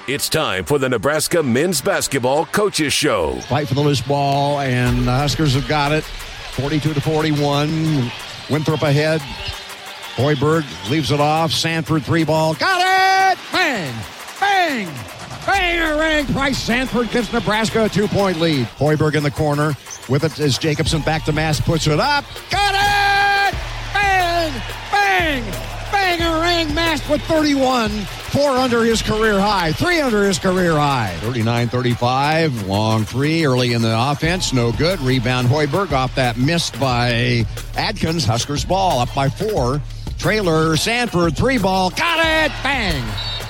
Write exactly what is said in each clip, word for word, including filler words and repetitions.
It's time for the Nebraska Men's Basketball Coaches Show. Fight for the loose ball, and the Huskers have got it. forty-two to forty-one. Winthrop ahead. Hoiberg leaves it off. Sanford three ball. Got it! Bang! Bang! Bang! A ring. Bryce Sanford gives Nebraska a two-point lead. Hoiberg in the corner. With it is Jacobson back to Mass. Puts it up. Got it! Bang! Bang! Bang! A ring. Mass with thirty-one. Four under his career high. Three under his career high. thirty-nine thirty-five. Long three early in the offense. No good. Rebound Hoiberg off that missed by Adkins. Huskers ball up by four. Trailer Sanford three ball. Got it! Bang!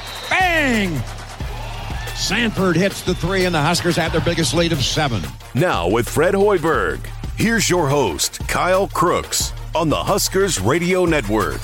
Bang! Sanford hits the three, and the Huskers have their biggest lead of seven. Now with Fred Hoiberg, here's your host, Kyle Crooks, on the Huskers Radio Network.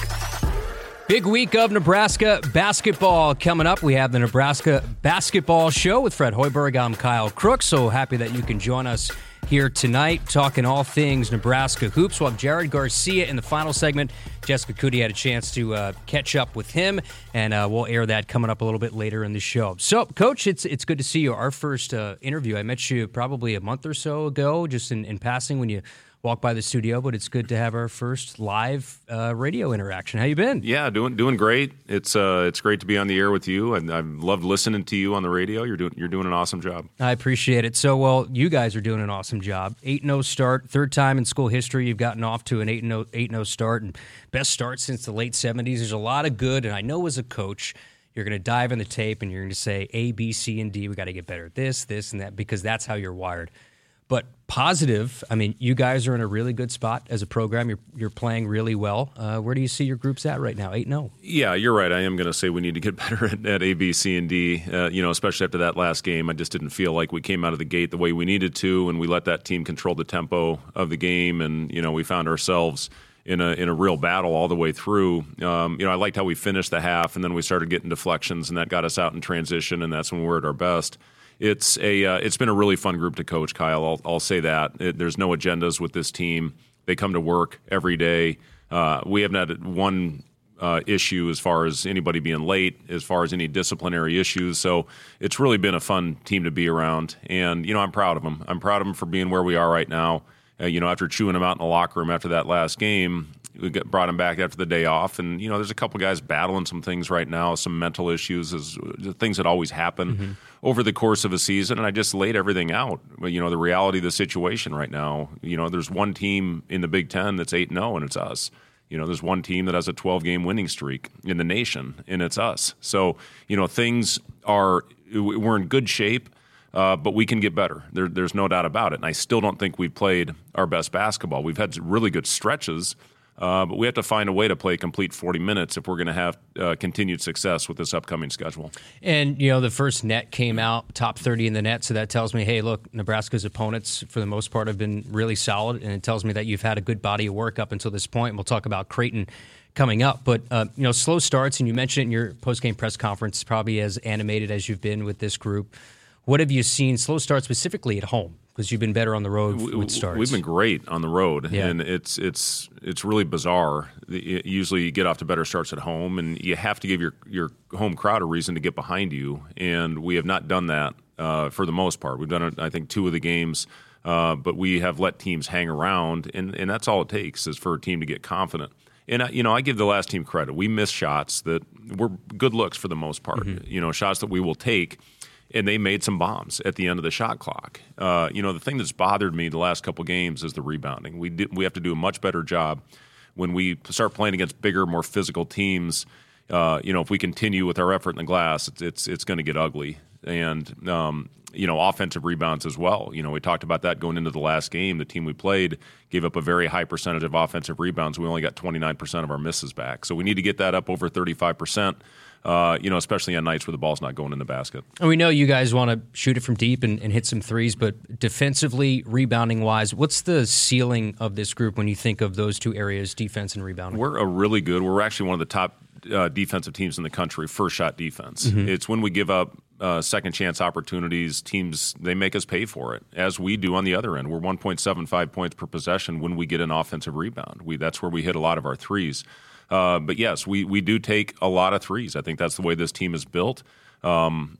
Big week of Nebraska basketball coming up. We have the Nebraska Basketball Show with Fred Hoiberg. I'm Kyle Crooks, so happy that you can join us here tonight, talking all things Nebraska hoops. We'll have Jared Garcia in the final segment. Jessica Cootie had a chance to uh, catch up with him, and uh, we'll air that coming up a little bit later in the show. So, Coach, it's it's good to see you. Our first uh, interview, I met you probably a month or so ago, just in, in passing when you walk by the studio, but it's good to have our first live uh, radio interaction. How you been? Yeah, doing doing great. It's uh it's great to be on the air with you, and I've loved listening to you on the radio. You're doing you're doing an awesome job. I appreciate it. So, well, you guys are doing an awesome job. eight and oh start, third time in school history you've gotten off to an eight and oh start, and best start since the late seventies. There's a lot of good, and I know as a coach, you're going to dive in the tape and you're going to say A, B, C, and D. We got to get better at this, this, and that, because that's how you're wired. But positive, I mean, you guys are in a really good spot as a program. You're you're playing really well. Uh, where do you see your groups at right now, eight and oh? Yeah, you're right. I am going to say we need to get better at, at A, B, C, and D, uh, you know, especially after that last game. I just didn't feel like we came out of the gate the way we needed to, and we let that team control the tempo of the game, and, you know, we found ourselves in a in a real battle all the way through. Um, you know, I liked how we finished the half, and then we started getting deflections, and that got us out in transition, and that's when we were at our best. It's a uh, it's been a really fun group to coach, Kyle. I'll, I'll say that. It, there's no agendas with this team. They come to work every day. Uh, we haven't had one uh, issue as far as anybody being late, as far as any disciplinary issues. So it's really been a fun team to be around. And, you know, I'm proud of them. I'm proud of them for being where we are right now. Uh, you know, after chewing them out in the locker room after that last game, we got, brought them back after the day off. And, you know, there's a couple guys battling some things right now, some mental issues, as, things that always happen mm-hmm. over the course of a season. And I just laid everything out. You know, the reality of the situation right now, you know, there's one team in the Big Ten that's eight and oh, and it's us. You know, there's one team that has a twelve-game winning streak in the nation, and it's us. So, you know, things are – we're in good shape. Uh, but we can get better. There, there's no doubt about it. And I still don't think we've played our best basketball. We've had really good stretches, uh, but we have to find a way to play a complete forty minutes if we're going to have uh, continued success with this upcoming schedule. And, you know, the first net came out, top thirty in the net, so that tells me, hey, look, Nebraska's opponents, for the most part, have been really solid, and it tells me that you've had a good body of work up until this point. And we'll talk about Creighton coming up. But, uh, you know, slow starts, and you mentioned it in your post-game press conference, probably as animated as you've been with this group. What have you seen, slow start specifically at home? Because you've been better on the road with starts. We've been great on the road, yeah. and it's it's it's really bizarre. Usually you get off to better starts at home, and you have to give your, your home crowd a reason to get behind you, and we have not done that uh, for the most part. We've done it, I think, two of the games, uh, but we have let teams hang around, and, and that's all it takes is for a team to get confident. And, you know, I give the last team credit. We missed shots that were good looks for the most part, mm-hmm. you know, shots that we will take. And they made some bombs at the end of the shot clock. Uh, you know, the thing that's bothered me the last couple games is the rebounding. We do, we have to do a much better job when we start playing against bigger, more physical teams. Uh, you know, if we continue with our effort in the glass, it's it's, it's going to get ugly. And, um, you know, offensive rebounds as well. You know, we talked about that going into the last game. The team we played gave up a very high percentage of offensive rebounds. We only got twenty-nine percent of our misses back. So we need to get that up over thirty-five percent. Uh, you know, especially on nights where the ball's not going in the basket. And we know you guys want to shoot it from deep and, and hit some threes, but defensively, rebounding-wise, what's the ceiling of this group when you think of those two areas, defense and rebounding? We're a really good, we're actually one of the top uh, defensive teams in the country, first-shot defense. Mm-hmm. It's when we give up uh, second-chance opportunities, teams, they make us pay for it, as we do on the other end. We're one point seven five points per possession when we get an offensive rebound. We That's where we hit a lot of our threes. Uh, but yes, we, we do take a lot of threes. I think that's the way this team is built. Um,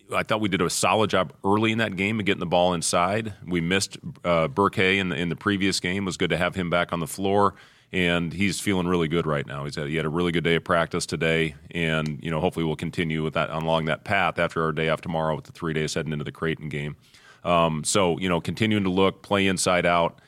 I thought we did a solid job early in that game of getting the ball inside. We missed uh, Burke in the, in the previous game. It was good to have him back on the floor, and he's feeling really good right now. He's had, he had a really good day of practice today, and you know hopefully we'll continue with that along that path after our day off tomorrow with the three days heading into the Creighton game. Um, so you know continuing to look, play inside out,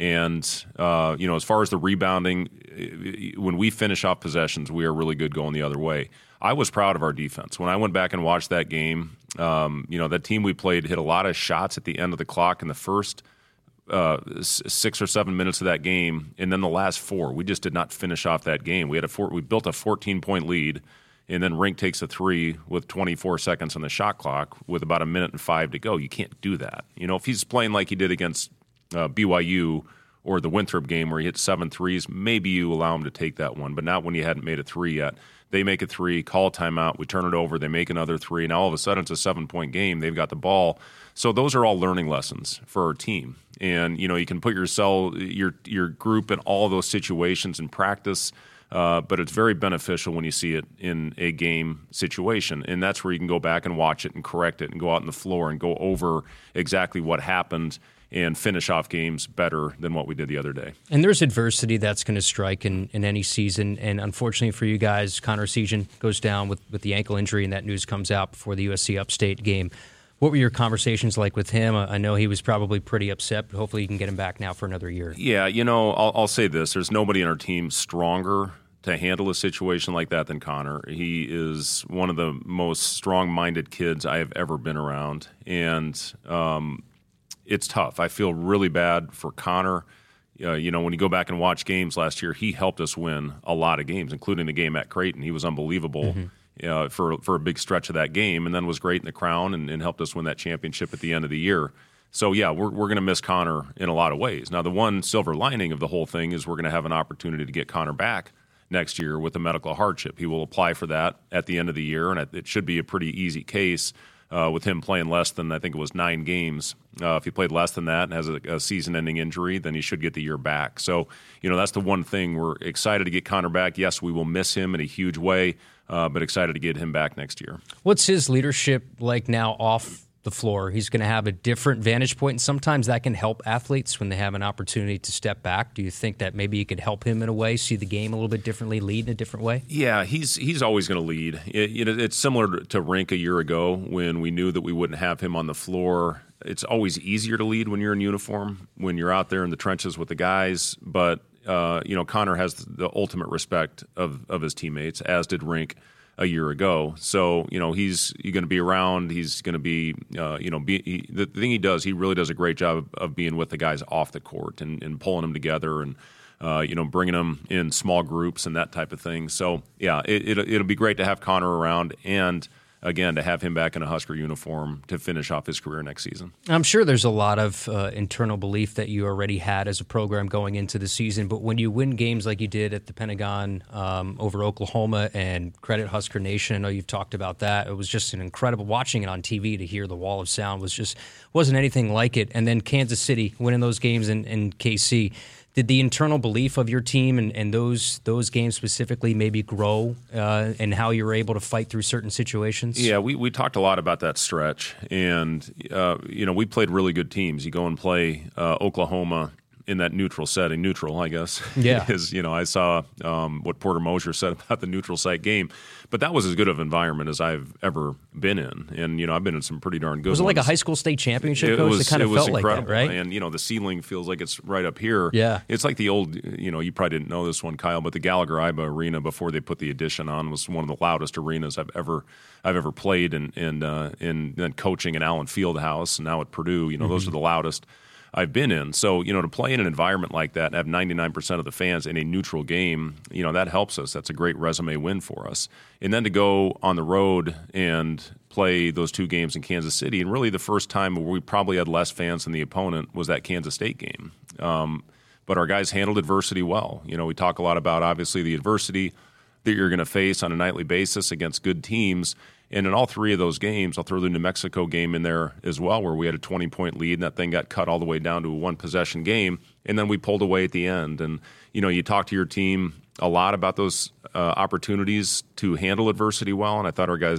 and uh, you know as far as the rebounding, when we finish off possessions, we are really good going the other way. I was proud of our defense. When I went back and watched that game, um, you know, that team we played hit a lot of shots at the end of the clock in the first uh, six or seven minutes of that game, and then the last four. We just did not finish off that game. We had a four, we built a fourteen-point lead, and then Rink takes a three with twenty-four seconds on the shot clock with about a minute and five to go. You can't do that. You know, if he's playing like he did against uh, B Y U or the Winthrop game where he hit seven threes, maybe you allow him to take that one, but not when you hadn't made a three yet. They make a three, call a timeout, we turn it over, they make another three, and all of a sudden it's a seven-point game. They've got the ball. So those are all learning lessons for our team. And, you know, you can put yourself, your your group in all of those situations in practice, uh, but it's very beneficial when you see it in a game situation. And that's where you can go back and watch it and correct it and go out on the floor and go over exactly what happened and finish off games better than what we did the other day. And there's adversity that's going to strike in, in any season. And unfortunately for you guys, Connor Season goes down with, with the ankle injury, and that news comes out before the U S C Upstate game. What were your conversations like with him? I know he was probably pretty upset, but hopefully you can get him back now for another year. Yeah, you know, I'll, I'll say this. There's nobody in our team stronger to handle a situation like that than Connor. He is one of the most strong-minded kids I have ever been around. And, um, it's tough. I feel really bad for Connor. Uh, you know, when you go back and watch games last year, he helped us win a lot of games, including the game at Creighton. He was unbelievable mm-hmm. uh, for for a big stretch of that game, and then was great in the Crown and, and helped us win that championship at the end of the year. So, yeah, we're we're going to miss Connor in a lot of ways. Now, the one silver lining of the whole thing is we're going to have an opportunity to get Connor back next year with a medical hardship. He will apply for that at the end of the year, and it should be a pretty easy case. Uh, with him playing less than, I think it was nine games. Uh, if he played less than that and has a, a season-ending injury, then he should get the year back. So, you know, that's the one thing. We're excited to get Connor back. Yes, we will miss him in a huge way, uh, but excited to get him back next year. What's his leadership like now off the floor? He's going to have a different vantage point, and sometimes that can help athletes when they have an opportunity to step back. Do you think that maybe you could help him in a way, see the game a little bit differently, lead in a different way? Yeah, he's he's always going to lead. It, it, it's similar to Rink a year ago when we knew that we wouldn't have him on the floor. It's always easier to lead when you're in uniform, when you're out there in the trenches with the guys. But, uh, you know, Connor has the ultimate respect of, of his teammates, as did Rink a year ago. So, you know, he's, he's going to be around. He's going to be, uh, you know, be, he, the thing he does, he really does a great job of, of being with the guys off the court and, and pulling them together and, uh, you know, bringing them in small groups and that type of thing. So, yeah, it, it, it'll be great to have Connor around and, again, to have him back in a Husker uniform to finish off his career next season. I'm sure there's a lot of uh, internal belief that you already had as a program going into the season, but when you win games like you did at the Pentagon um, over Oklahoma, and credit Husker Nation, I know you've talked about that. It was just an incredible, watching it on T V to hear the wall of sound was just, wasn't anything like it. And then Kansas City winning those games in, in K C. Did the internal belief of your team and, and those those games specifically maybe grow uh, and how you were able to fight through certain situations? Yeah, we, we talked a lot about that stretch. And, uh, you know, we played really good teams. You go and play uh, Oklahoma in that neutral setting, neutral, I guess. Yeah. is, you know, I saw um, what Porter Mosier said about the neutral site game, but that was as good of an environment as I've ever been in. And, you know, I've been in some pretty darn good Was it ones. like a high school state championship, it coach? was, it kind of it was felt incredible. like that, right? And, you know, the ceiling feels like it's right up here. Yeah. It's like the old, you know, you probably didn't know this one, Kyle, but the Gallagher-Iba Arena before they put the addition on was one of the loudest arenas I've ever I've ever played. And, and, uh, and then coaching in Allen Fieldhouse and now at Purdue, you know, mm-hmm. those are the loudest I've been in. So, you know, to play in an environment like that and have ninety-nine percent of the fans in a neutral game, you know, that helps us. That's a great resume win for us. And then to go on the road and play those two games in Kansas City, and really the first time where we probably had less fans than the opponent was that Kansas State game. Um, but our guys handled adversity well. You know, we talk a lot about, obviously, the adversity that you're going to face on a nightly basis against good teams. And in all three of those games, I'll throw the New Mexico game in there as well, where we had a twenty-point lead, and that thing got cut all the way down to a one-possession game, and then we pulled away at the end. And, you know, you talk to your team a lot about those uh, opportunities to handle adversity well, and I thought our guys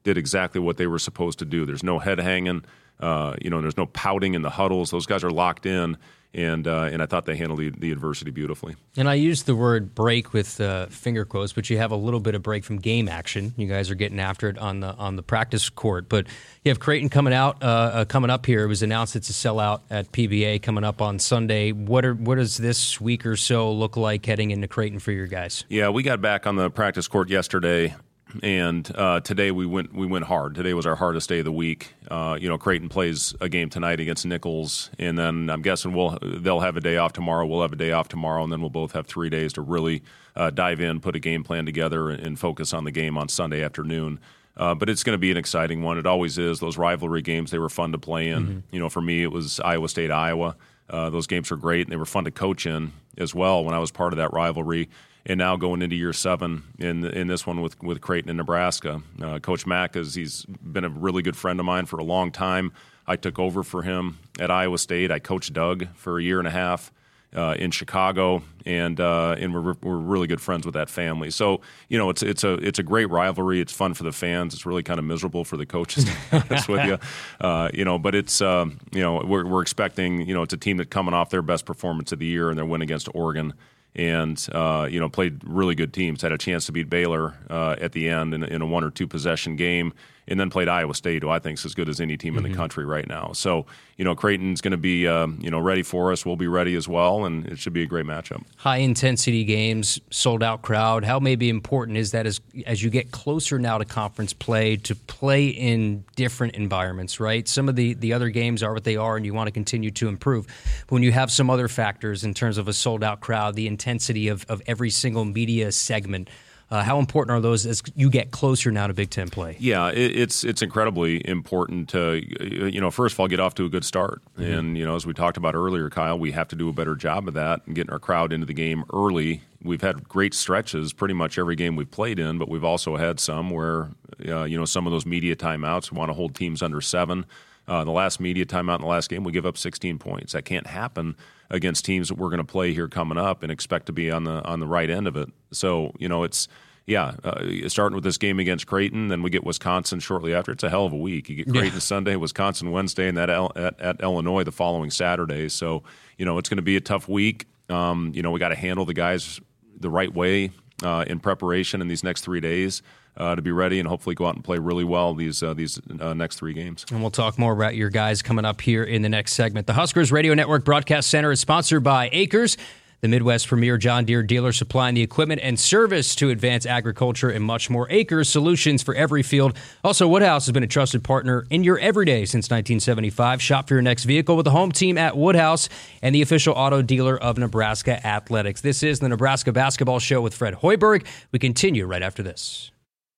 did exactly what they were supposed to do. There's no head hanging, uh, you know, there's no pouting in the huddles. Those guys are locked in, and uh, and I thought they handled the, the adversity beautifully. And I used the word break with uh, finger quotes, but you have a little bit of break from game action. You guys are getting after it on the on the practice court, but you have Creighton coming out, uh, uh, coming up here. It was announced it's a sellout at P B A coming up on Sunday. What are what does this week or so look like heading into Creighton for your guys? Yeah, we got back on the practice court yesterday. And uh, today we went we went hard. Today was our hardest day of the week. Uh, you know, Creighton plays a game tonight against Nichols, and then I'm guessing we'll they'll have a day off tomorrow. We'll have a day off tomorrow, and then we'll both have three days to really uh, dive in, put a game plan together, and focus on the game on Sunday afternoon. Uh, but it's going to be an exciting one. It always is. Those rivalry games, they were fun to play in. Mm-hmm. You know, for me, it was Iowa State, Iowa. Uh, those games were great, and they were fun to coach in as well when I was part of that rivalry. And now going into year seven in in this one with, with Creighton and Nebraska. Uh, Coach Mack, is, he's been a really good friend of mine for a long time. I took over for him at Iowa State. I coached Doug for a year and a half uh, in Chicago, and uh, and we're we're really good friends with that family. So you know, it's it's a it's a great rivalry. It's fun for the fans. It's really kind of miserable for the coaches, to be honest with you. Uh, you know, but it's um, you know we're we're expecting you know it's a team that coming off their best performance of the year and their win against Oregon. And, uh, you know, played really good teams, had a chance to beat Baylor uh, at the end in, in a one- or two-possession game, and then played Iowa State, who I think is as good as any team mm-hmm. in the country right now. So, you know, Creighton's going to be, um, you know, ready for us. We'll be ready as well, and it should be a great matchup. High-intensity games, sold-out crowd. How maybe important is that as, as you get closer now to conference play, to play in different environments, right? Some of the, the other games are what they are, and you want to continue to improve. But when you have some other factors in terms of a sold-out crowd, the intensity of, of every single media segment, Uh, how important are those as you get closer now to Big Ten play? Yeah, it, it's it's incredibly important to, you know, first of all, get off to a good start. Mm-hmm. And, you know, as we talked about earlier, Kyle, we have to do a better job of that and getting our crowd into the game early. We've had great stretches pretty much every game we've played in, but we've also had some where, uh, you know, some of those media timeouts, we want to hold teams under seven. Uh, the last media timeout in the last game, we give up sixteen points. That can't happen against teams that we're going to play here coming up and expect to be on the on the right end of it. So, you know, it's, yeah, uh, starting with this game against Creighton, then we get Wisconsin shortly after. It's a hell of a week. You get Creighton yeah. Sunday, Wisconsin Wednesday, and that El- at, at Illinois the following Saturday. So, you know, it's going to be a tough week. Um, you know, we got to handle the guys the right way uh, in preparation in these next three days. Uh, to be ready and hopefully go out and play really well these uh, these uh, next three games. And we'll talk more about your guys coming up here in the next segment. The Huskers Radio Network Broadcast Center is sponsored by Acres, the Midwest premier John Deere dealer supplying the equipment and service to advance agriculture and much more. Acres, solutions for every field. Also, Woodhouse has been a trusted partner in your everyday since nineteen seventy-five. Shop for your next vehicle with the home team at Woodhouse and the official auto dealer of Nebraska Athletics. This is the Nebraska Basketball Show with Fred Hoiberg. We continue right after this.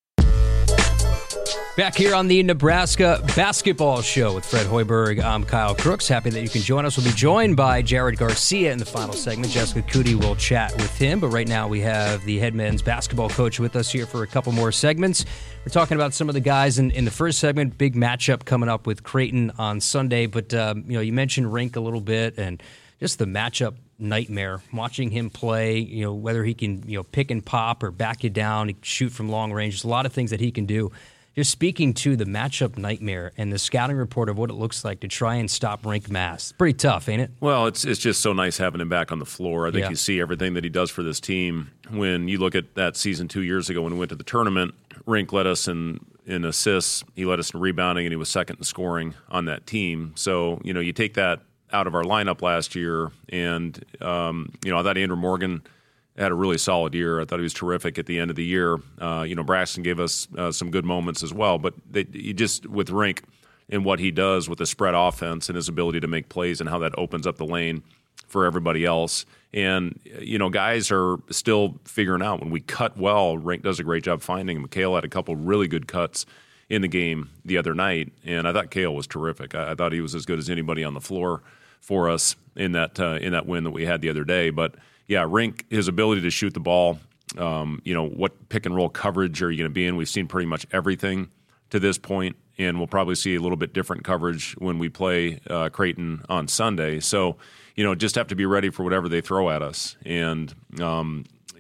Back here on the Nebraska Basketball Show with Fred Hoiberg, I'm Kyle Crooks. Happy that you can join us. We'll be joined by Jared Garcia in the final segment. Jessica Cootie will chat with him, but right now we have the head men's basketball coach with us here for a couple more segments. We're talking about some of the guys in, in the first segment. Big matchup coming up with Creighton on Sunday, but um, you know, you mentioned Rink a little bit and just the matchup nightmare. Watching him play, you know, whether he can you know pick and pop or back you down, he can shoot from long range. There's a lot of things that he can do. Just speaking to the matchup nightmare and the scouting report of what it looks like to try and stop Rink Mass. Pretty tough, ain't it? Well, it's it's just so nice having him back on the floor. I think yeah. you see everything that he does for this team. When you look at that season two years ago when we went to the tournament, Rink led us in, in assists, he led us in rebounding, and he was second in scoring on that team. So, you know, you take that out of our lineup last year, and, um, you know, I thought Andrew Morgan had a really solid year. I thought he was terrific at the end of the year. Uh, you know, Braxton gave us uh, some good moments as well. But they, you just with Rink and what he does with the spread offense and his ability to make plays and how that opens up the lane for everybody else. And, you know, guys are still figuring out when we cut well, Rink does a great job finding him. Kale had a couple really good cuts in the game the other night, and I thought Kale was terrific. I, I thought he was as good as anybody on the floor for us in that uh, in that win that we had the other day. But yeah, Rink, his ability to shoot the ball, um, you know, what pick and roll coverage are you going to be in? We've seen pretty much everything to this point, and we'll probably see a little bit different coverage when we play uh, Creighton on Sunday. So, you know, just have to be ready for whatever they throw at us. And, um,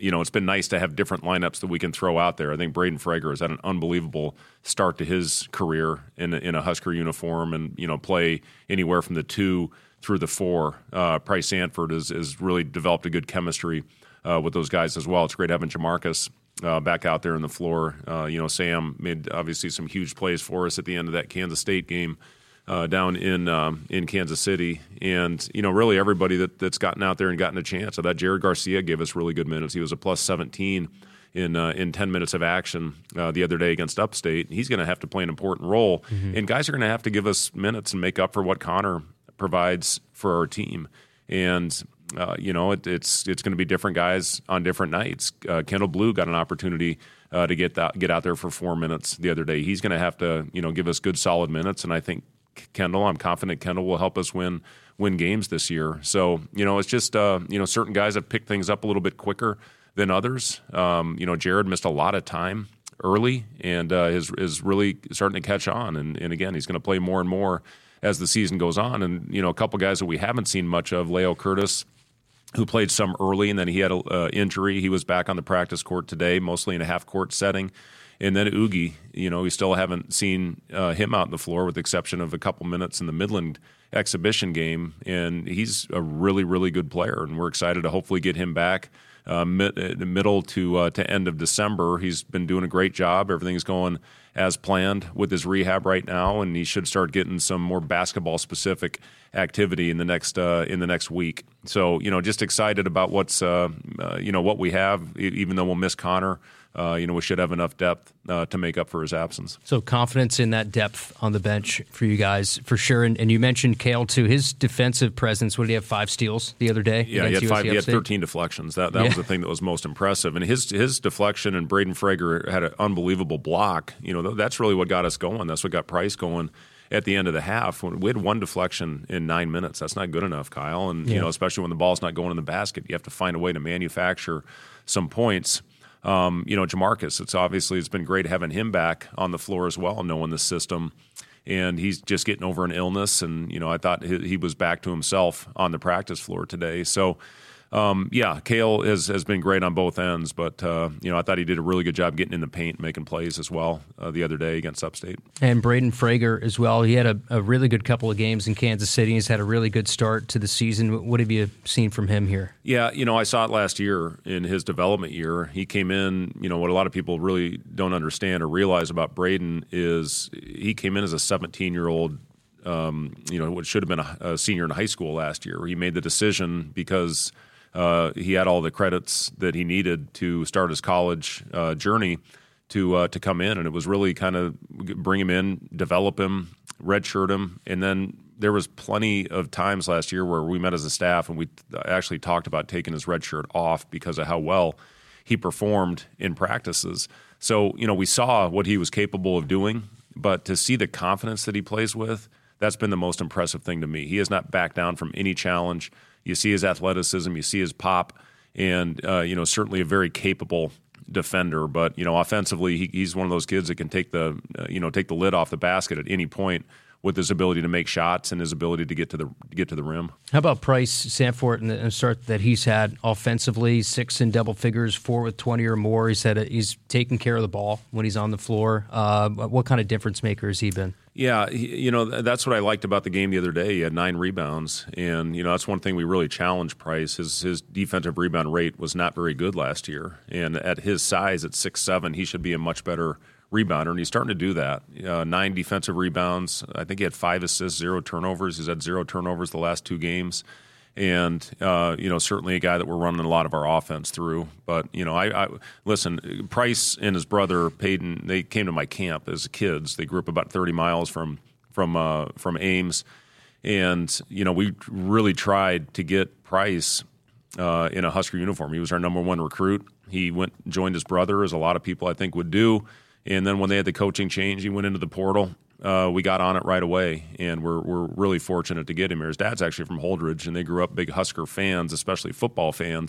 you know, it's been nice to have different lineups that we can throw out there. I think Braden Frager has had an unbelievable start to his career in a, in a Husker uniform, and you know, play anywhere from the two through the four. Uh, Price Sanford has, has really developed a good chemistry uh, with those guys as well. It's great having Jamarcus uh, back out there on the floor. Uh, you know, Sam made obviously some huge plays for us at the end of that Kansas State game uh, down in um, in Kansas City. And, you know, really everybody that, that's gotten out there and gotten a chance. So that Jared Garcia gave us really good minutes. He was a plus seventeen in uh, in ten minutes of action uh, the other day against Upstate. He's going to have to play an important role. Mm-hmm. And guys are going to have to give us minutes and make up for what Connor provides for our team. And Uh, you know, it, it's it's going to be different guys on different nights. Uh, Kendall Blue got an opportunity uh, to get that, get out there for four minutes the other day. He's going to have to, you know, give us good solid minutes, and I think Kendall, I'm confident Kendall will help us win win games this year. So, you know, it's just uh, you know, certain guys have picked things up a little bit quicker than others. Um, you know, Jared missed a lot of time early, and uh, is is really starting to catch on. And and again, he's going to play more and more as the season goes on. And you know, a couple guys that we haven't seen much of, Leo Curtis, who played some early, and then he had an uh, injury. He was back on the practice court today, mostly in a half-court setting. And then Oogie, you know, we still haven't seen uh, him out on the floor with the exception of a couple minutes in the Midland exhibition game. And he's a really, really good player, and we're excited to hopefully get him back uh, mid, uh, middle to uh, to end of December. He's been doing a great job. Everything's going as planned with his rehab right now, and he should start getting some more basketball-specific activity in the next uh, in the next week. So, you know, just excited about what's uh, uh, you know what we have. Even though we'll miss Connor, uh, you know, we should have enough depth uh, to make up for his absence. So confidence in that depth on the bench for you guys for sure. And, and you mentioned Kale too. His defensive presence. What did he have? Five steals the other day. Yeah, he had five. He had thirteen deflections. That that yeah. was the thing that was most impressive. And his his deflection, and Braden Frager had an unbelievable block. You know, that's really what got us going. That's what got Price going at the end of the half. When we had one deflection in nine minutes, that's not good enough, Kyle. And yeah. you know, especially when the ball's not going in the basket, you have to find a way to manufacture some points. Um, you know, Jamarcus, it's obviously it's been great having him back on the floor as well, knowing the system. And he's just getting over an illness, and you know, I thought he, he was back to himself on the practice floor today. So. Um, yeah, Kale has, has been great on both ends, but uh, you know, I thought he did a really good job getting in the paint, making plays as well uh, the other day against Upstate. And Braden Frager as well. He had a, a really good couple of games in Kansas City. He's had a really good start to the season. What have you seen from him here? Yeah, you know, I saw it last year in his development year. He came in, you know, what a lot of people really don't understand or realize about Braden is he came in as a seventeen-year-old, um, you know, what should have been a, a senior in high school last year. He made the decision because Uh, he had all the credits that he needed to start his college uh, journey to uh, to come in, and it was really kind of bring him in, develop him, redshirt him, and then there was plenty of times last year where we met as a staff and we actually talked about taking his redshirt off because of how well he performed in practices. So, you know, we saw what he was capable of doing, but to see the confidence that he plays with, that's been the most impressive thing to me. He has not backed down from any challenge. You see his athleticism, you see his pop, and uh, you know, certainly a very capable defender. But you know, offensively, he, he's one of those kids that can take the uh, you know take the lid off the basket at any point with his ability to make shots and his ability to get to the to get to the rim. How about Price Sanford and the start that he's had offensively? Six in double figures, four with twenty or more. He said he's taking care of the ball when he's on the floor. Uh, what kind of difference maker has he been? Yeah, he, you know, that's what I liked about the game the other day. He had nine rebounds, and, you know, that's one thing we really challenged Price. His his defensive rebound rate was not very good last year, and at his size, at six seven, he should be a much better rebounder, and he's starting to do that. Uh, nine defensive rebounds. I think he had five assists, zero turnovers. He's had zero turnovers the last two games. And, uh, you know, certainly a guy that we're running a lot of our offense through. But, you know, I, I listen, Price and his brother, Peyton, they came to my camp as kids. They grew up about thirty miles from from uh, from Ames. And, you know, we really tried to get Price uh, in a Husker uniform. He was our number one recruit. He went joined his brother, as a lot of people I think would do. And then when they had the coaching change, he went into the portal. Uh, we got on it right away, and we're we're really fortunate to get him here. His dad's actually from Holdridge, and they grew up big Husker fans, especially football fans.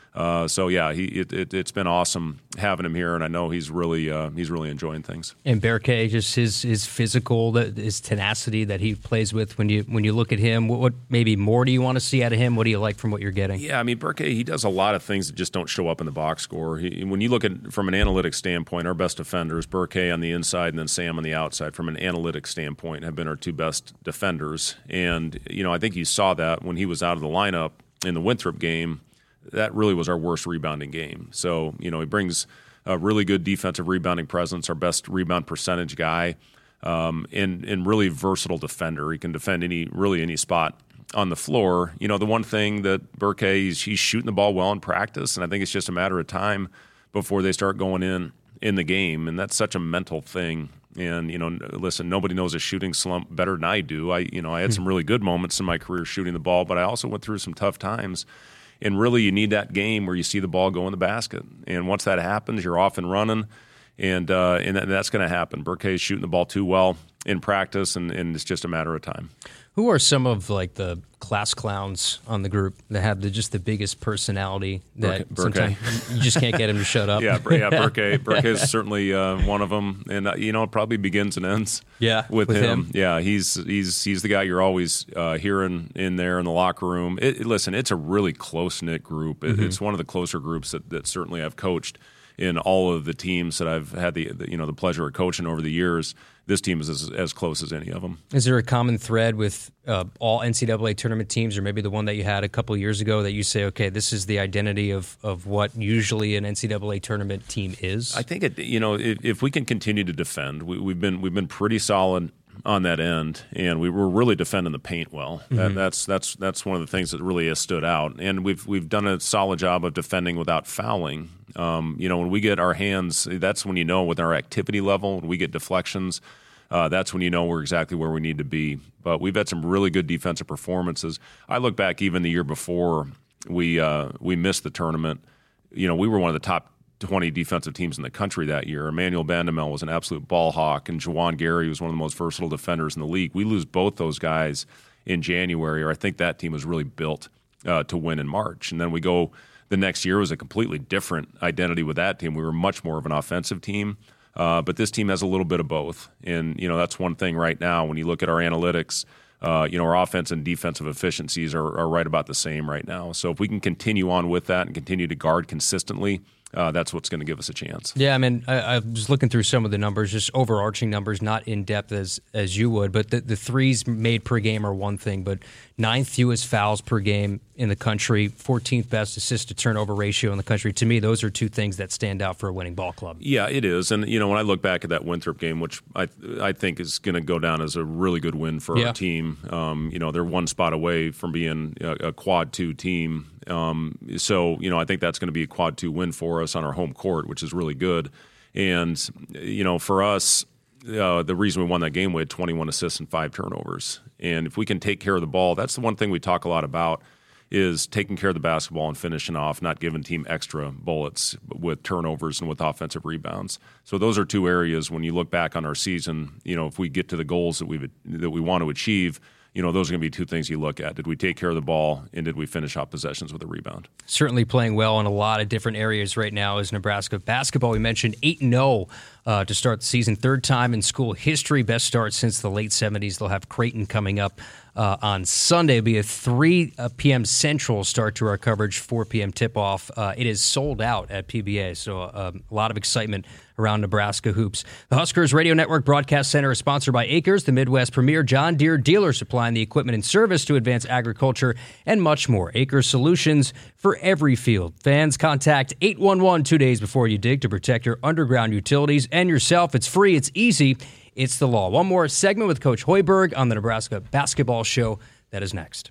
Uh, so yeah, he it, it, it's been awesome having him here, and I know he's really uh, he's really enjoying things. And Berkay, just his his physical, his tenacity that he plays with. When you when you look at him, what, what maybe more do you want to see out of him? What do you like from what you're getting? Yeah, I mean Berkay, he does a lot of things that just don't show up in the box score. He, when you look at from an analytics standpoint, our best defenders, Berkay on the inside and then Sam on the outside, from an analytics standpoint, have been our two best defenders. And you know, I think you saw that when he was out of the lineup in the Winthrop game. That really was our worst rebounding game. So, you know, he brings a really good defensive rebounding presence, our best rebound percentage guy, um, and, and really versatile defender. He can defend any really any spot on the floor. You know, the one thing that Berkay, he's, he's shooting the ball well in practice, and I think it's just a matter of time before they start going in in the game, and that's such a mental thing. And, you know, listen, nobody knows a shooting slump better than I do. I, you know, I had some really good moments in my career shooting the ball, but I also went through some tough times. And really, you need that game where you see the ball go in the basket. And once that happens, you're off and running, and uh, and that's going to happen. Berkay's shooting the ball too well in practice, and, and it's just a matter of time. Who are some of like the class clowns on the group that have the, just the biggest personality that Berkay. sometimes you just can't get him to shut up? Yeah, yeah, Berkay. Berkay is certainly uh, one of them, and uh, you know, it probably begins and ends. Yeah, with, with him. him. Yeah, he's he's he's the guy you're always uh, hearing in there in the locker room. It, it, listen, it's a really close knit group. It, mm-hmm. It's one of the closer groups that, that certainly I've coached in all of the teams that I've had the, the you know the pleasure of coaching over the years. This team is as, as close as any of them. Is there a common thread with uh, all N C double A tournament teams, or maybe the one that you had a couple of years ago that you say, okay, this is the identity of, of what usually an N C double A tournament team is? I think it, you know if, if we can continue to defend, we, we've been we've been pretty solid on that end, and we were really defending the paint well. Mm-hmm. That, that's that's that's one of the things that really has stood out, and we've we've done a solid job of defending without fouling. Um, you know, when we get our hands, that's when you know with our activity level, when we get deflections, uh, that's when you know we're exactly where we need to be. But we've had some really good defensive performances. I look back even the year before we uh, we missed the tournament. You know, we were one of the top twenty defensive teams in the country that year. Emmanuel Bandamel was an absolute ball hawk, and Jawan Gary was one of the most versatile defenders in the league. We lose both those guys in January, or I think that team was really built uh, to win in March. And then we go the next year was a completely different identity with that team. We were much more of an offensive team, uh, but this team has a little bit of both. And, you know, that's one thing right now when you look at our analytics, uh, you know, our offense and defensive efficiencies are, are right about the same right now. So if we can continue on with that and continue to guard consistently, Uh, that's what's going to give us a chance. Yeah, I mean, I, I was looking through some of the numbers, just overarching numbers, not in depth as as you would, but the, the threes made per game are one thing, but ninth fewest fouls per game in the country, fourteenth best assist to turnover ratio in the country. To me, those are two things that stand out for a winning ball club. Yeah, it is. And, you know, when I look back at that Winthrop game, which I I think is going to go down as a really good win for yeah. our team, um, you know, they're one spot away from being a, a quad two team. Um, so, you know, I think that's going to be a quad two win for us on our home court, which is really good. And, you know, for us, uh, the reason we won that game, we had twenty-one assists and five turnovers. And if we can take care of the ball, that's the one thing we talk a lot about is taking care of the basketball and finishing off, not giving team extra bullets with turnovers and with offensive rebounds. So those are two areas when you look back on our season, you know, if we get to the goals that we that we want to achieve, you know, those are going to be two things you look at. Did we take care of the ball, and did we finish off possessions with a rebound? Certainly playing well in a lot of different areas right now is Nebraska basketball. We mentioned eight and oh uh, to start the season, third time in school history, best start since the late seventies. They'll have Creighton coming up uh, on Sunday. It'll be a three p.m. Central start to our coverage, four p.m. tip-off. Uh, it is sold out at P B A, so uh, a lot of excitement around Nebraska hoops. The Huskers Radio Network Broadcast Center is sponsored by Acres, the Midwest premier John Deere dealer supplying the equipment and service to advance agriculture and much more. Acres solutions for every field. Fans, contact eight one one two days before you dig to protect your underground utilities and yourself. It's free, it's easy, it's the law. One more segment with Coach Hoiberg on the Nebraska Basketball Show. That is next.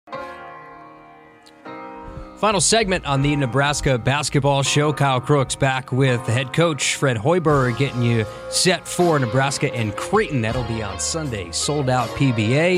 Final segment on the Nebraska Basketball Show. Kyle Crooks back with the head coach, Fred Hoiberg, getting you set for Nebraska and Creighton. That'll be on Sunday. Sold out P B A.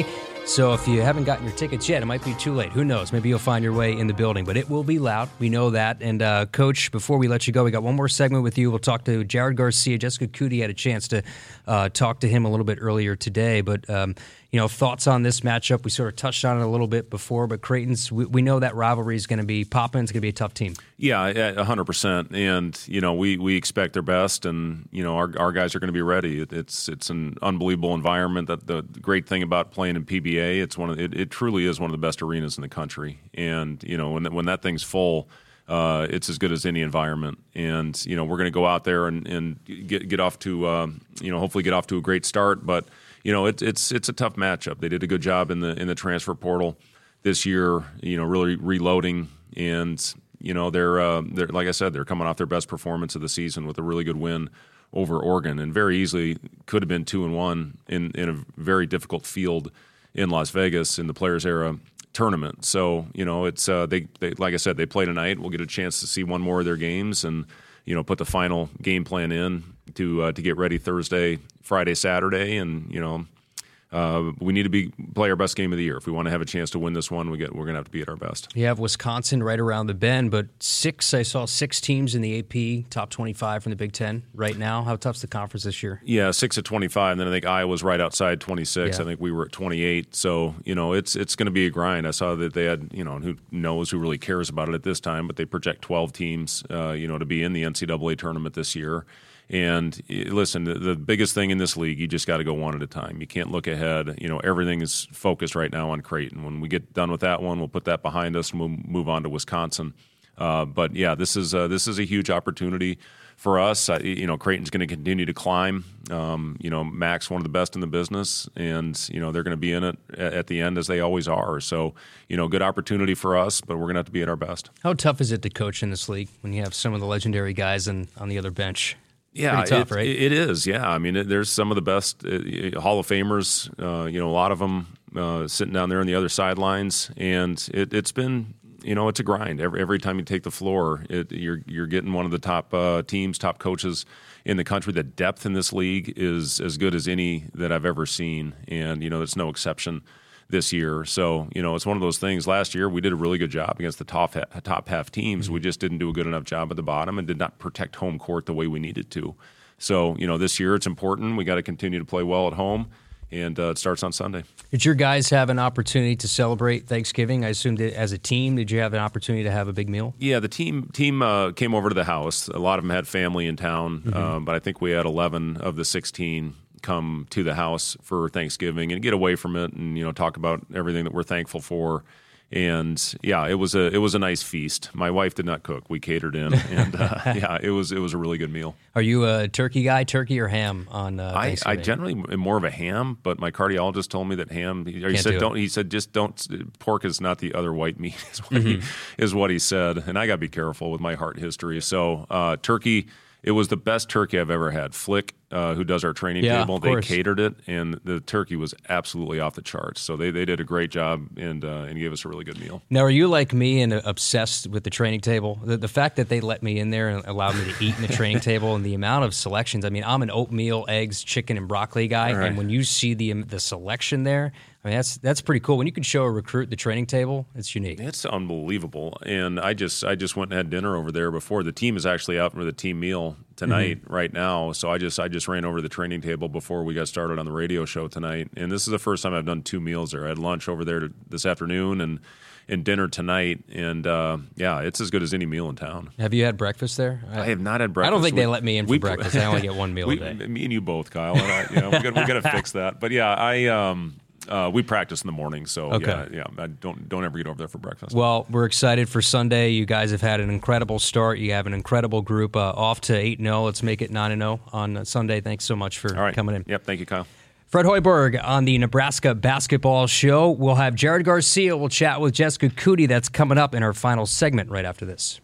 So if you haven't gotten your tickets yet, it might be too late. Who knows? Maybe you'll find your way in the building, but it will be loud. We know that. And, uh, Coach, before we let you go, we got one more segment with you. We'll talk to Jared Garcia. Jessica Cootie had a chance to uh, talk to him a little bit earlier today, but, um, you know, thoughts on this matchup. We sort of touched on it a little bit before, but Creighton's, we, we know that rivalry is going to be popping. It's going to be a tough team. Yeah, one hundred percent. And, you know, we, we expect their best, and, you know, our our guys are going to be ready. It, it's it's an unbelievable environment. That the great thing about playing in P B A, it's one of it, it truly is one of the best arenas in the country. And, you know, when when that thing's full, uh, it's as good as any environment. And, you know, we're going to go out there and, and get get off to, uh, you know, hopefully get off to a great start. But, you know, it, it's it's a tough matchup. They did a good job in the in the transfer portal this year, you know, really reloading. And, you know, they're, uh, they're like I said, they're coming off their best performance of the season with a really good win over Oregon, and very easily could have been two and one in, in a very difficult field in Las Vegas in the Players Era tournament. So, you know, it's uh, they, they like I said, they play tonight. We'll get a chance to see one more of their games and, you know, put the final game plan in to uh, to get ready Thursday, Friday, Saturday, and, you know, Uh, we need to be play our best game of the year. If we want to have a chance to win this one, we get, we're going to have to be at our best. You have Wisconsin right around the bend, but six, I saw six teams in the A P, top twenty-five from the Big Ten right now. How tough's the conference this year? Yeah, six at twenty-five, and then I think Iowa's right outside twenty-six. Yeah. I think we were at twenty-eight. So, you know, it's it's going to be a grind. I saw that they had, you know, who knows who really cares about it at this time, but they project twelve teams, uh, you know, to be in the N C double A tournament this year. And listen, the, the biggest thing in this league, you just got to go one at a time. You can't look ahead. You know, everything is focused right now on Creighton. When we get done with that one, we'll put that behind us and we'll move on to Wisconsin. Uh, but yeah, this is uh, this is a huge opportunity for us. Uh, you know, Creighton's going to continue to climb. Um, you know, Mac's one of the best in the business, and you know they're going to be in it at the end as they always are. So, you know, good opportunity for us, but we're going to have to be at our best. How tough is it to coach in this league when you have some of the legendary guys in, on the other bench? Yeah, Pretty tough, it, right? it is. Yeah, I mean, it, there's some of the best uh, Hall of Famers. Uh, you know, a lot of them uh, sitting down there on the other sidelines, and it, it's been, you know, it's a grind. Every every time you take the floor, it, you're you're getting one of the top uh, teams, top coaches in the country. The depth in this league is as good as any that I've ever seen, and you know, it's no exception this year. So, you know, it's one of those things. Last year, we did a really good job against the top ha- top half teams. Mm-hmm. We just didn't do a good enough job at the bottom and did not protect home court the way we needed to. So, you know, this year it's important. We got to continue to play well at home, and uh, it starts on Sunday. Did your guys have an opportunity to celebrate Thanksgiving? I assume that as a team, did you have an opportunity to have a big meal? Yeah, the team team uh, came over to the house. A lot of them had family in town, mm-hmm. um, but I think we had eleven of the sixteen come to the house for Thanksgiving and get away from it and, you know, talk about everything that we're thankful for. And yeah, it was a it was a nice feast. My wife did not cook; we catered in, and uh, yeah, it was it was a really good meal. Are you a turkey guy, turkey or ham on uh, I, Thanksgiving? I generally am more of a ham, but my cardiologist told me that ham. He, he said do don't. He said just don't. Pork is not the other white meat. Is what, mm-hmm. he, is what he said, and I got to be careful with my heart history. So uh, turkey. It was the best turkey I've ever had. Flick, uh, who does our training yeah, table, they catered it, and the turkey was absolutely off the charts. So they, they did a great job and uh, and gave us a really good meal. Now, are you like me and obsessed with the training table? The, the fact that they let me in there and allowed me to eat in the training table and the amount of selections. I mean, I'm an oatmeal, eggs, chicken, and broccoli guy, right. And when you see the the selection there, I mean, that's that's pretty cool. When you can show a recruit the training table, it's unique. It's unbelievable. And I just I just went and had dinner over there before. The team is actually out for the team meal tonight, mm-hmm. right now. So I just I just ran over to the training table before we got started on the radio show tonight. And this is the first time I've done two meals there. I had lunch over there this afternoon and and dinner tonight. And uh, yeah, it's as good as any meal in town. Have you had breakfast there? I, I have not had breakfast. I don't think we, they let me in for we, breakfast. I only get one meal we, a day. Me and you both, Kyle. And I, you know, we got we got to fix that. But yeah, I. Um, Uh, we practice in the morning, so okay. yeah, yeah. I don't don't ever get over there for breakfast. Well, we're excited for Sunday. You guys have had an incredible start. You have an incredible group, uh, off to eight and oh. Let's make it nine and oh on Sunday. Thanks so much for All right. coming in. Yep, thank you, Kyle. Fred Hoiberg on the Nebraska Basketball Show. We'll have Jared Garcia. We'll chat with Jessica Cootie. That's coming up in our final segment right after this.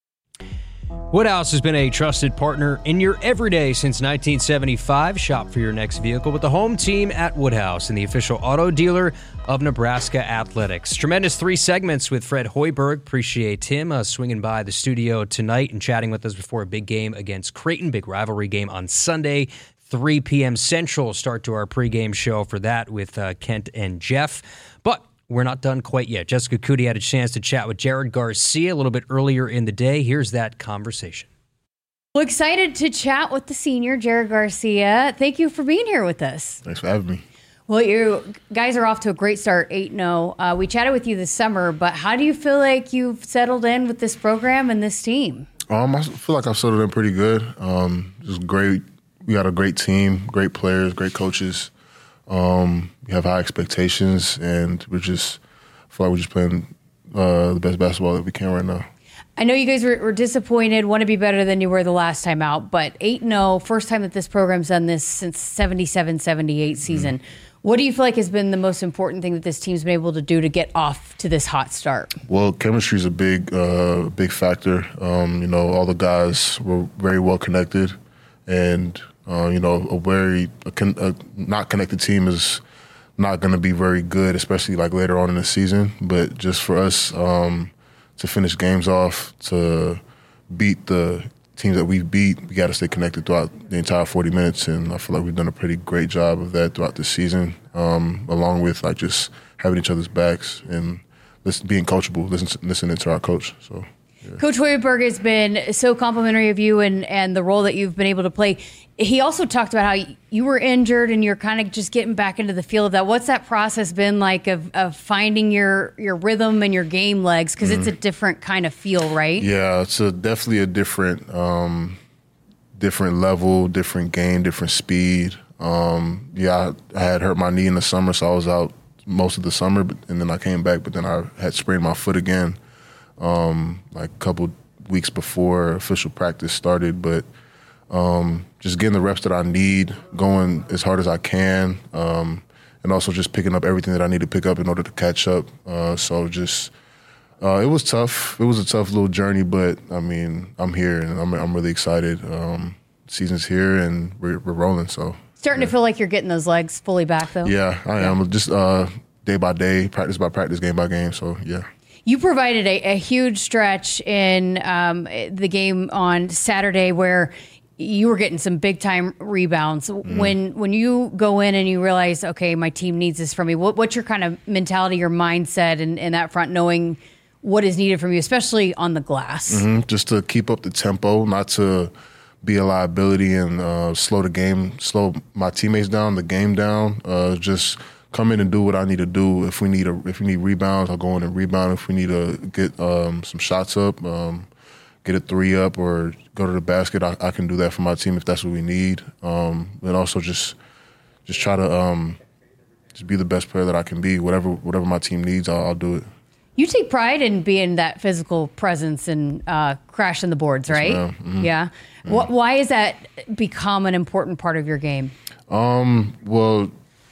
Woodhouse has been a trusted partner in your everyday since nineteen seventy-five. Shop for your next vehicle with the home team at Woodhouse and the official auto dealer of Nebraska Athletics. Tremendous three segments with Fred Hoiberg. Appreciate him uh, swinging by the studio tonight and chatting with us before a big game against Creighton. Big rivalry game on Sunday, three p.m. Central start to our pregame show for that with uh, Kent and Jeff. But we're not done quite yet. Jessica Cootie had a chance to chat with Jared Garcia a little bit earlier in the day. Here's that conversation. Well, excited to chat with the senior, Jared Garcia. Thank you for being here with us. Thanks for having me. Well, you guys are off to a great start, eight and oh. Uh, we chatted with you this summer, but how do you feel like you've settled in with this program and this team? Um, I feel like I've settled in pretty good. Um, just great. We got a great team, great players, great coaches. Um, we have high expectations, and we're just I feel like we're just playing uh, the best basketball that we can right now. I know you guys were, were disappointed, want to be better than you were the last time out, but eight and oh, first time that this program's done this since seventy-seven seventy-eight season. Mm-hmm. What do you feel like has been the most important thing that this team's been able to do to get off to this hot start? Well, chemistry is a big, uh, big factor. Um, you know, all the guys were very well connected, and uh, you know, a very a con- a not connected team is not going to be very good, especially like later on in the season. But just for us um, to finish games off, to beat the teams that we've beat, we got to stay connected throughout the entire forty minutes, and I feel like we've done a pretty great job of that throughout the season, um, along with like just having each other's backs and listen, being coachable, listen, listening to our coach. So, yeah. Coach Hoiberg has been so complimentary of you and, and the role that you've been able to play. He also talked about how you were injured and you're kind of just getting back into the feel of that. What's that process been like of, of finding your, your rhythm and your game legs? Because mm-hmm. it's a different kind of feel, right? Yeah, it's a, definitely a different um, different level, different game, different speed. Um, yeah, I, I had hurt my knee in the summer, so I was out most of the summer, but, and then I came back, but then I had sprained my foot again um, like a couple weeks before official practice started. But um, just getting the reps that I need, going as hard as I can, um, and also just picking up everything that I need to pick up in order to catch up. Uh, so just uh, it was tough. It was a tough little journey, but I mean, I'm here and I'm I'm really excited. Um, season's here and we're, we're rolling. So starting yeah. to feel like you're getting those legs fully back, though. Yeah, I yeah. am. Just uh, day by day, practice by practice, game by game. So yeah. You provided a, a huge stretch in um, the game on Saturday where you were getting some big time rebounds. Mm. When when you go in and you realize, okay, my team needs this from me, what, what's your kind of mentality, your mindset in, in that front, knowing what is needed from you, especially on the glass? Mm-hmm. Just to keep up the tempo, not to be a liability and uh, slow the game, slow my teammates down, the game down. Uh, just come in and do what I need to do. If we need a, if we need rebounds, I'll go in and rebound. If we need to get um, some shots up, um, get a three up, or go to the basket, I, I can do that for my team if that's what we need. Um, and also just just try to um, just be the best player that I can be. Whatever whatever my team needs, I'll, I'll do it. You take pride in being that physical presence and uh, crashing the boards, right? Yes, mm-hmm. Yeah. Mm-hmm. Wh- why has that become an important part of your game? Um. Well,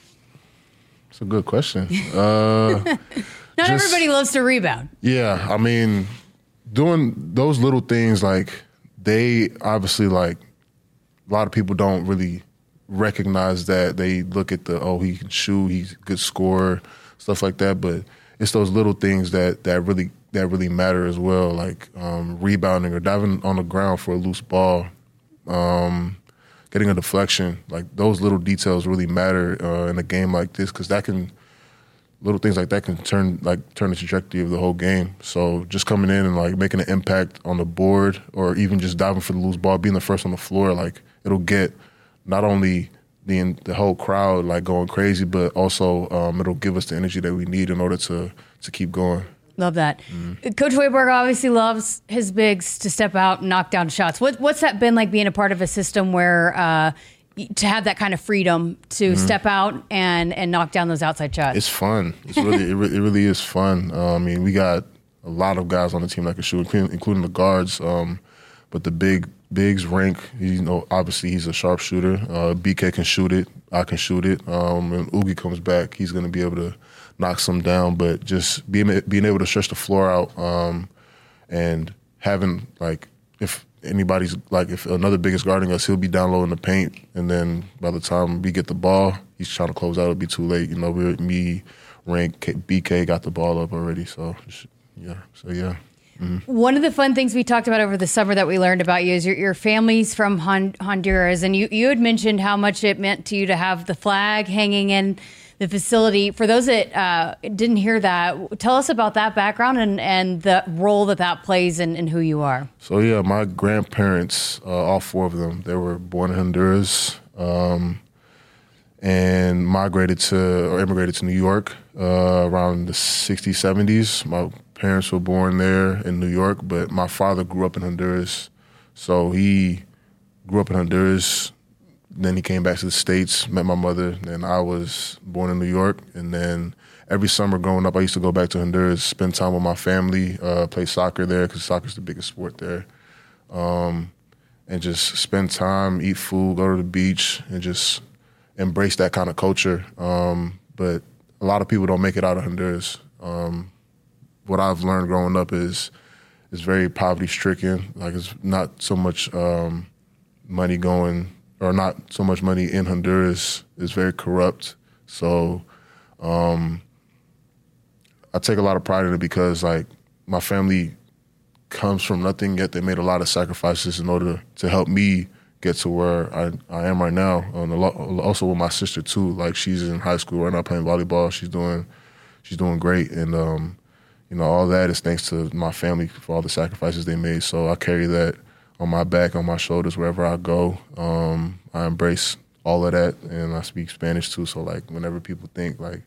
it's a good question. Uh, Not just, everybody loves to rebound. Yeah, I mean, doing those little things, like, they obviously, like, a lot of people don't really recognize that. They look at the, oh, he can shoot, he's a good scorer, stuff like that, but it's those little things that, that really that really matter as well, like um, rebounding or diving on the ground for a loose ball, um, getting a deflection. Like, those little details really matter uh, in a game like this, because that can little things like that can turn like turn the trajectory of the whole game. So just coming in and like making an impact on the board, or even just diving for the loose ball, being the first on the floor, like, it'll get not only the the whole crowd like going crazy, but also um, it'll give us the energy that we need in order to to keep going. Love that. Mm. Coach Hoiberg obviously loves his bigs to step out and knock down shots. What what's that been like, being a part of a system where uh, to have that kind of freedom to mm-hmm. step out and, and knock down those outside shots? It's fun. It's really it, re- it really is fun. Uh, I mean, we got a lot of guys on the team that can shoot, including, including the guards. Um, but the big bigs rank. You know, obviously he's a sharpshooter. Uh, B K can shoot it. I can shoot it. Um, when Oogie comes back, he's going to be able to knock some down. But just being being able to stretch the floor out um, and having, like, if anybody's, like, if another big is guarding us, he'll be down low in the paint, and then by the time we get the ball, he's trying to close out. It'll be too late. You know, we're, me, Rank, B K got the ball up already. So yeah, so yeah. Mm-hmm. One of the fun things we talked about over the summer that we learned about you is your, your family's from Hon- Honduras, and you, you had mentioned how much it meant to you to have the flag hanging in the facility. For those that uh, didn't hear that, tell us about that background and, and the role that that plays in, in who you are. So, yeah, my grandparents, uh, all four of them, they were born in Honduras um, and migrated to or immigrated to New York uh, around the sixties, seventies. My parents were born there in New York, but my father grew up in Honduras. So he grew up in Honduras. Then he came back to the States, met my mother, and I was born in New York. And then every summer growing up, I used to go back to Honduras, spend time with my family, uh, play soccer there because soccer's the biggest sport there, um, and just spend time, eat food, go to the beach, and just embrace that kind of culture. Um, but a lot of people don't make it out of Honduras. Um, what I've learned growing up is is very poverty-stricken. Like, it's not so much um, money going, or not so much money in Honduras. It's very corrupt. So um, I take a lot of pride in it because, like, my family comes from nothing, yet they made a lot of sacrifices in order to help me get to where I, I am right now. And also with my sister, too. Like, she's in high school right now playing volleyball. She's doing she's doing great. And, um, you know, all that is thanks to my family for all the sacrifices they made. So I carry that on my back, on my shoulders, wherever I go. Um, I embrace all of that, and I speak Spanish too. So, like, whenever people think like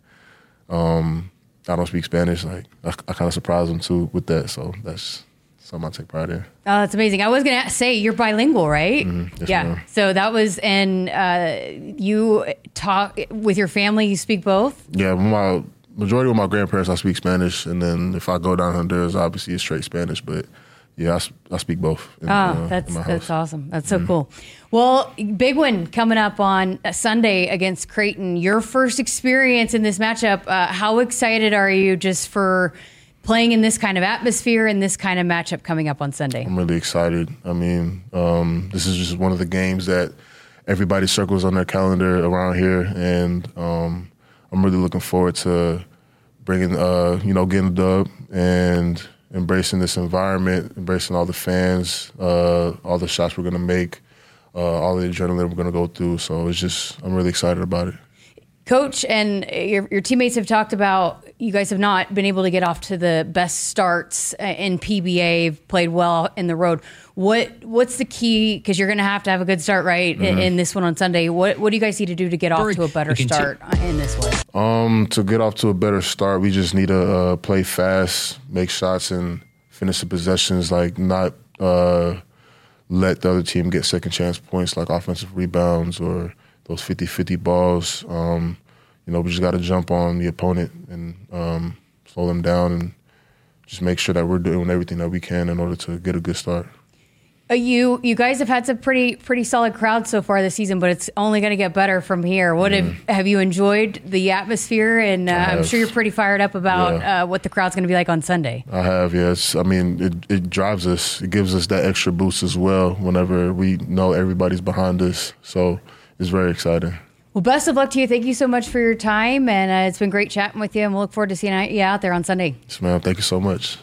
um, I don't speak Spanish, like I, I kind of surprise them too with that. So that's something I take pride in. Oh, that's amazing. I was going to say you're bilingual, right? Mm-hmm. Yes, yeah. ma'am. So that was, and uh, you talk with your family. You speak both. Yeah, my majority of my grandparents, I speak Spanish, and then if I go down Honduras, obviously it's straight Spanish. But yeah, I, I speak both. In, oh, uh, that's in my that's house. awesome. That's so mm-hmm. cool. Well, big one coming up on Sunday against Creighton. Your first experience in this matchup. Uh, how excited are you just for playing in this kind of atmosphere and this kind of matchup coming up on Sunday? I'm really excited. I mean, um, this is just one of the games that everybody circles on their calendar around here, and um, I'm really looking forward to bringing, uh, you know, getting a dub and embracing this environment, embracing all the fans, uh, all the shots we're going to make, uh, all the adrenaline we're going to go through. So it's just, I'm really excited about it. Coach and your, your teammates have talked about you guys have not been able to get off to the best starts in P B A, played well in the road. What What's the key? Because you're going to have to have a good start, right, mm-hmm. in, in this one on Sunday. What What do you guys need to do to get off to a better start t- in this one? Um, to get off to a better start, we just need to uh, play fast, make shots, and finish the possessions. Like, not uh, let the other team get second chance points, like offensive rebounds or those fifty-fifty balls. Um, you know, we just got to jump on the opponent and um, slow them down and just make sure that we're doing everything that we can in order to get a good start. Uh, you you guys have had some pretty pretty solid crowds so far this season, but it's only going to get better from here. What mm. have have you enjoyed the atmosphere? And uh, I'm sure you're pretty fired up about yeah. uh, what the crowd's going to be like on Sunday. I have, yes. I mean, it, it drives us. It gives us that extra boost as well whenever we know everybody's behind us. So it's very exciting. Well, best of luck to you. Thank you so much for your time, and uh, it's been great chatting with you, and we'll look forward to seeing you out there on Sunday. Yes, ma'am. Thank you so much.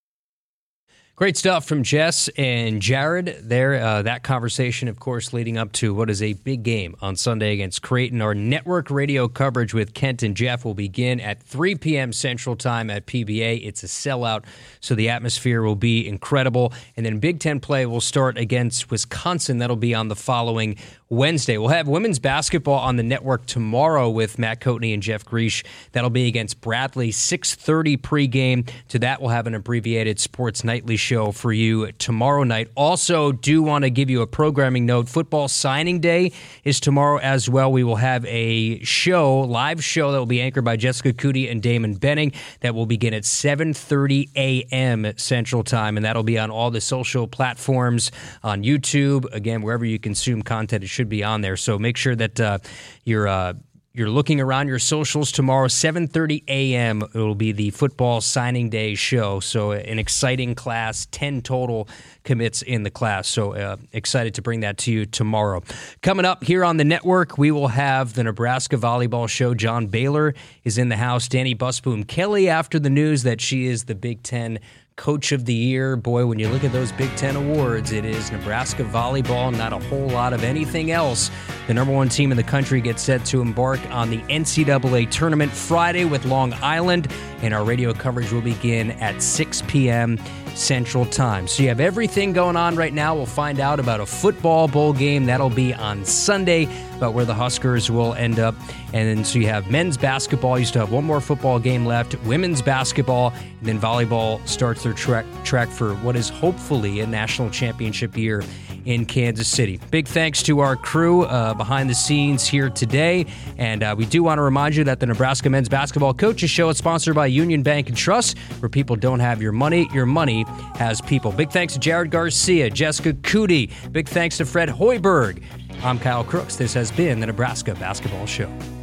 Great stuff from Jess and Jared there. Uh, that conversation, of course, leading up to what is a big game on Sunday against Creighton. Our network radio coverage with Kent and Jeff will begin at three p.m. Central Time at P B A. It's a sellout, so the atmosphere will be incredible. And then Big Ten play will start against Wisconsin. That'll be on the following Wednesday. We'll have women's basketball on the network tomorrow with Matt Coatney and Jeff Griesch. That'll be against Bradley, six thirty pregame. To that, we'll have an abbreviated Sports Nightly show for you tomorrow night. Also, do want to give you a programming note. Football signing day is tomorrow as well. We will have a show, live show that will be anchored by Jessica Cootie and Damon Benning that will begin at seven thirty a.m. Central Time, and that'll be on all the social platforms, on YouTube, again, wherever you consume content. It should be on there. So make sure that uh, you're uh, you're looking around your socials tomorrow, seven thirty a.m. It will be the football signing day show. So an exciting class, ten total commits in the class. So uh, excited to bring that to you tomorrow. Coming up here on the network, we will have the Nebraska volleyball show. John Baylor is in the house. Danny Busboom Kelly after the news that she is the Big Ten Coach of the Year. Boy, when you look at those Big Ten awards, it is Nebraska volleyball, not a whole lot of anything else. The number one team in the country gets set to embark on the N C double A tournament Friday with Long Island, and our radio coverage will begin at six p.m. Central Time. So you have everything going on right now. We'll find out about a football bowl game. That'll be on Sunday, about where the Huskers will end up. And then so you have men's basketball. You still have one more football game left. Women's basketball. And then volleyball starts their track, track for what is hopefully a national championship year in Kansas City. Big thanks to our crew uh, behind the scenes here today. And uh, we do want to remind you that the Nebraska Men's Basketball Coaches Show is sponsored by Union Bank and Trust, where people don't have your money, your money has people. Big thanks to Jared Garcia, Jessica Cootie. Big thanks to Fred Hoiberg. I'm Kyle Crooks. This has been the Nebraska Basketball Show.